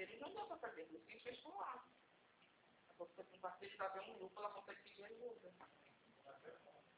parceiros não deu para fazer, por isso que a gente fez por lá. A pessoa com parceiro está vendo um grupo, ela consegue pedir ajuda.